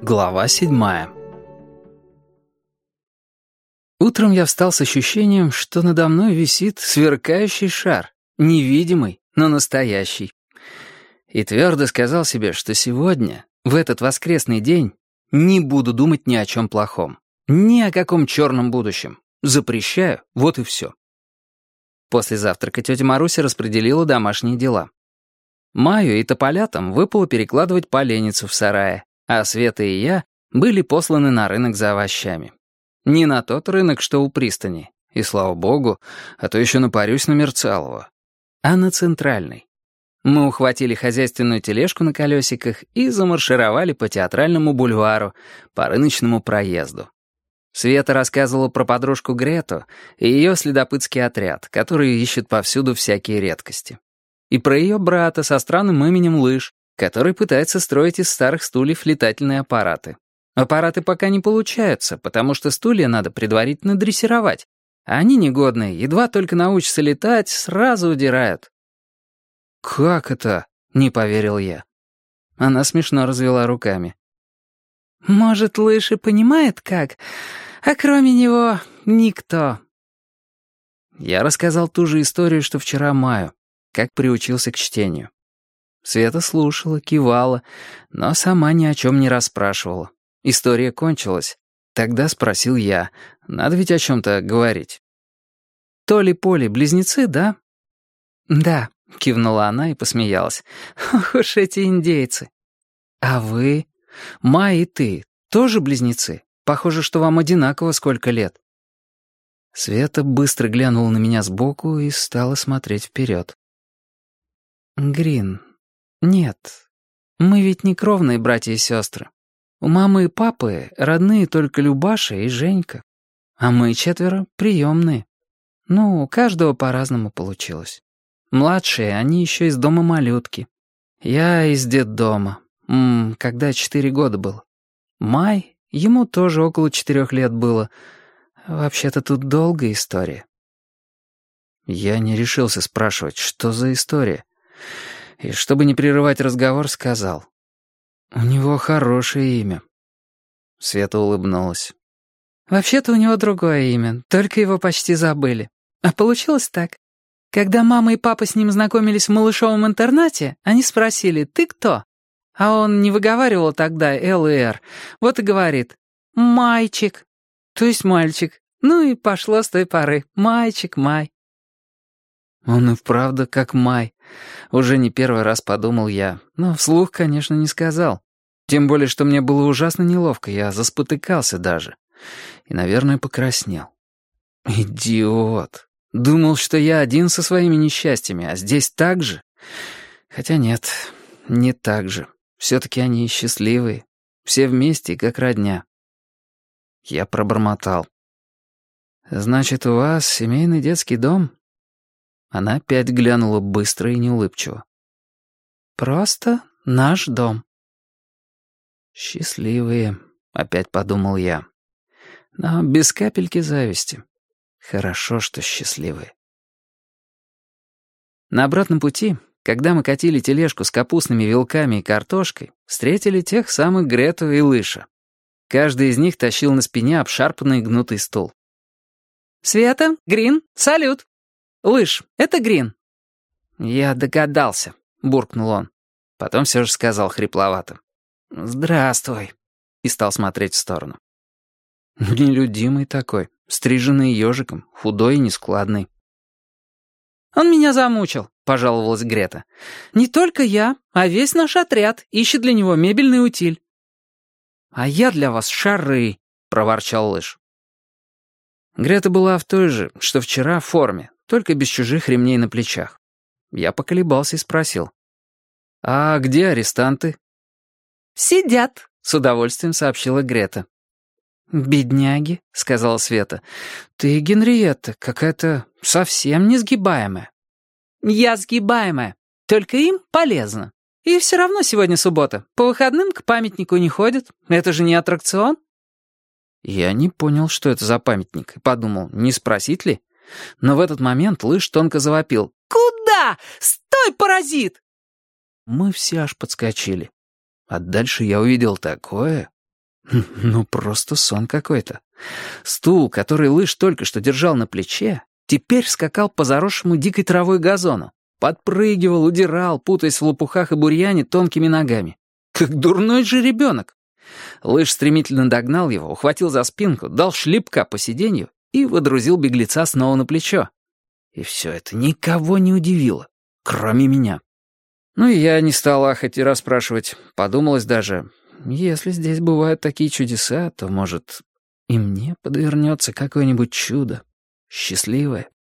Глава 7. Утром я встал с ощущением, что надо мной висит сверкающий шар, невидимый, но настоящий. И твердо сказал себе, что сегодня, в этот воскресный день, не буду думать ни о чем плохом, ни о каком черном будущем. Запрещаю, вот и все. После завтрака тетя Маруся распределила домашние дела. Маю и тополятам выпало перекладывать поленницу в сарае, а Света и я были посланы на рынок за овощами. Не на тот рынок, что у пристани, и слава богу, а то еще напарюсь на Мерцалова, а на центральный. Мы ухватили хозяйственную тележку на колесиках и замаршировали по театральному бульвару, по рыночному проезду. Света рассказывала про подружку Грету и ее следопытский отряд, который ищет повсюду всякие редкости. И про ее брата со странным именем Лыж, который пытается строить из старых стульев летательные аппараты. Аппараты пока не получаются, потому что стулья надо предварительно дрессировать, а они негодные, едва только научатся летать, сразу удирают. «Как это?» — не поверил я. Она смешно развела руками. «Может, Лыж и понимает как, а кроме него никто». Я рассказал ту же историю, что вчера Маю, как приучился к чтению. Света слушала, кивала, но сама ни о чем не расспрашивала. История кончилась. Тогда спросил я, надо ведь о чем-то говорить. «Толи-Поли близнецы, да?» «Да», — кивнула она и посмеялась. «Ох уж эти индейцы». «А вы? Май и ты тоже близнецы? Похоже, что вам одинаково сколько лет». Света быстро глянула на меня сбоку и стала смотреть вперед. «Грин, нет, мы ведь не кровные братья и сестры. У мамы и папы родные только Любаша и Женька, а мы 4 приемные. Ну, у каждого по-разному получилось. Младшие, они еще из дома малютки. Я из детдома, когда 4 года было. Май, ему тоже около 4 лет было. Вообще-то тут долгая история». Я не решился спрашивать, что за история. И, чтобы не прерывать разговор, сказал. «У него хорошее имя». Света улыбнулась. «Вообще-то у него другое имя, только его почти забыли. А получилось так. Когда мама и папа с ним знакомились в малышовом интернате, они спросили: «Ты кто?» А он не выговаривал тогда «Л» и «Р». Вот и говорит: «Майчик». То есть мальчик. Ну и пошло с той поры. Майчик, Май. Он и вправду как Май. Уже не первый раз подумал я, но вслух, конечно, не сказал. Тем более, что мне было ужасно неловко, я заспотыкался даже. И, наверное, покраснел. Идиот. Думал, что я один со своими несчастьями, а здесь так же. Хотя нет, не так же. Все-таки они счастливые. Все вместе, как родня. Я пробормотал. «Значит, у вас семейный детский дом?» Она опять глянула быстро и неулыбчиво. «Просто наш дом». «Счастливые», — опять подумал я. «Но без капельки зависти. Хорошо, что счастливые». На обратном пути, когда мы катили тележку с капустными вилками и картошкой, встретили тех самых Грету и Лыша. Каждый из них тащил на спине обшарпанный гнутый стул. «Света, Грин, салют!» «Лыж, это Грин». «Я догадался», — буркнул он. Потом все же сказал хрипловато. «Здравствуй», и стал смотреть в сторону. Нелюдимый такой, стриженный ежиком, худой и нескладный. «Он меня замучил», — пожаловалась Грета. «Не только я, а весь наш отряд ищет для него мебельный утиль». «А я для вас шары», — проворчал Лыж. Грета была в той же, что вчера, в форме, только без чужих ремней на плечах. Я поколебался и спросил. «А где арестанты?» «Сидят», — с удовольствием сообщила Грета. «Бедняги», — сказала Света. «Ты, Генриетта, какая-то совсем несгибаемая». «Я сгибаемая, только им полезно. И все равно сегодня суббота. По выходным к памятнику не ходят. Это же не аттракцион». Я не понял, что это за памятник, и подумал, не спросить ли? Но в этот момент Лыж тонко завопил. «Куда? Стой, паразит!» Мы все аж подскочили. А дальше я увидел такое. Ну, просто сон какой-то. Стул, который лыж только что держал на плече, теперь скакал по заросшему дикой травой газону. Подпрыгивал, удирал, путаясь в лопухах и бурьяне тонкими ногами. Как дурной же ребенок. Лыж стремительно догнал его, ухватил за спинку, дал шлепка по сиденью и водрузил беглеца снова на плечо. И все это никого не удивило, кроме меня. Ну и я не стал ахать и расспрашивать. Подумалось даже, если здесь бывают такие чудеса, то, может, и мне подвернется какое-нибудь чудо, счастливое.